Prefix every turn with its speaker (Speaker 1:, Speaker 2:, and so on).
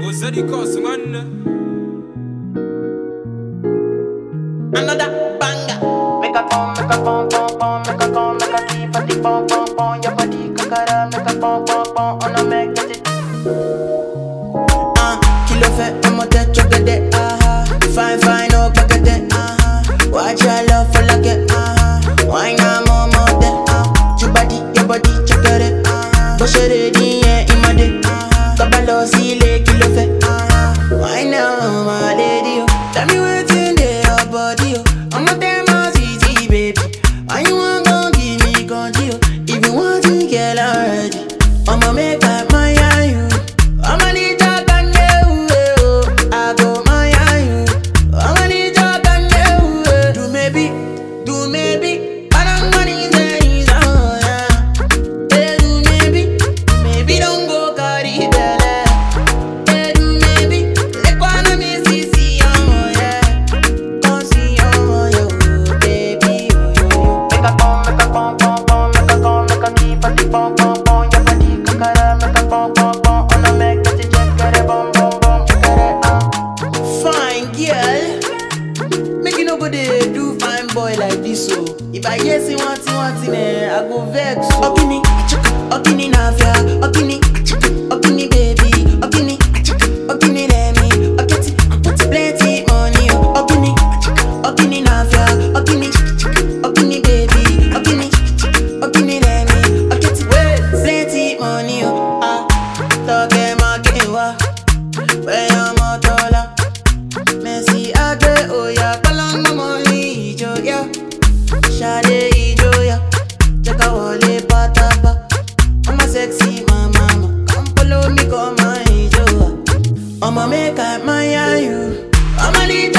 Speaker 1: Zeddy Cost, man.
Speaker 2: Another banger. Make a pom, make a pom pom pom, make a pom, make a keep a tick pom pom pom. Your body kakara, make a pom pom pom. On a make it. Kilo fait, I'm a dead chocolate. Fine, fine, oh, packet. Watch your love for like it. Why not more than? Your body, chocolate. Push it in, yeah, in my day. Kabalo, sile, kilo fait. Why now, my lady? Tell me what's in there, your body. I'm a damn easy, baby. Why you want gon' give me control? If you want to get already, I'ma make up my you. I'ma need your candle. I go my you. I'ma need your candle. Do maybe. But I'm gonna say so, yeah. Hey, do maybe don't go carry belly. Hey, do maybe. Let one of me see, oh yeah. Come see, oh yo, baby, oh yo. Make a pom pom, make a pom, make a keep a tick pom pom pom. Your body kakara, make a pom pom pom. On a make it check it, bom bom bom, Fine girl, make you no go dey do fine boy like this, so if I hear say one thing, I go vex. Okini, okini nafia, okini baby, okini remi, okiti, plenty money, okini nafia, okini baby, okini remi, okiti, plenty money, toke makewa, where your motola, Messi ade oya, kalanga money ijoya, shade ijoya, cheka wale patapa, I'm a sexy mama, come follow me, come my ijoya, I'ma make up my you, I'ma need